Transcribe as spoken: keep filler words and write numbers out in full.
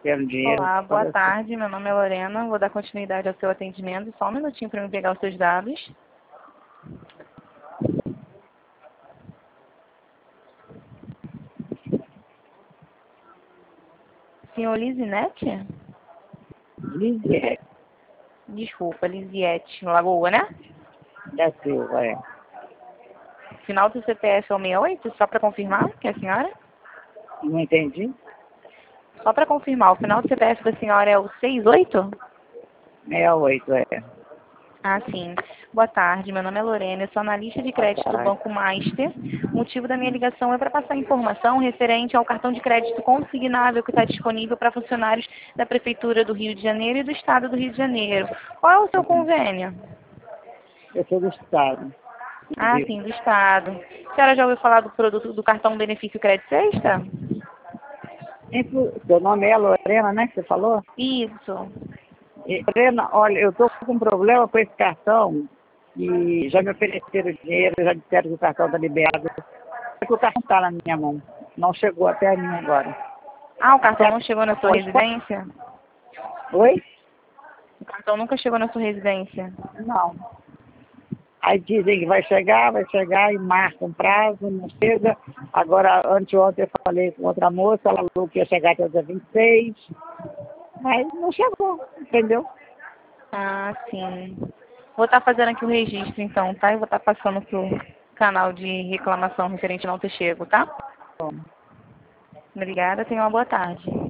quero dinheiro. Olá, boa Olha, tarde. Meu nome é Lorena. Vou dar continuidade ao seu atendimento. Só um minutinho para me pegar os seus dados. Senhor Lisinete? Lisiete Desculpa, Lisiete. Lagoa, né? da Silva, é. Final do C P F é o sessenta e oito, só para confirmar que é a senhora? Não entendi? Só para confirmar, o final do C P F da senhora é o sessenta e oito? sessenta e oito, é. Ah, sim. Boa tarde, meu nome é Lorena, eu sou analista de crédito do tarde. Banco Master. O motivo da minha ligação é para passar informação referente ao cartão de crédito consignável que está disponível para funcionários da Prefeitura do Rio de Janeiro e do Estado do Rio de Janeiro. Qual é o seu convênio? Eu sou do Estado. Ah, sim, do Estado. A senhora já ouviu falar do produto do cartão Benefício Crédito Sexta? Inclu- Seu nome é Lorena, né, que você falou? Isso. E, Lorena, olha, eu estou com um problema com esse cartão e já me ofereceram dinheiro, já disseram que o cartão está liberado. Só que o cartão está na minha mão. Não chegou até a mim agora. Ah, o cartão não chegou na sua Pode- residência? Oi? O cartão nunca chegou na sua residência? Não. Aí dizem que vai chegar, vai chegar e marca um prazo, não chega. Agora, anteontem eu falei com outra moça, ela falou que ia chegar até o dia vinte e seis, mas não chegou, entendeu? Ah, sim. Vou estar fazendo aqui o registro então, tá? E vou estar passando pro canal de reclamação referente não ter chego, tá? Bom. Obrigada, tenha uma boa tarde.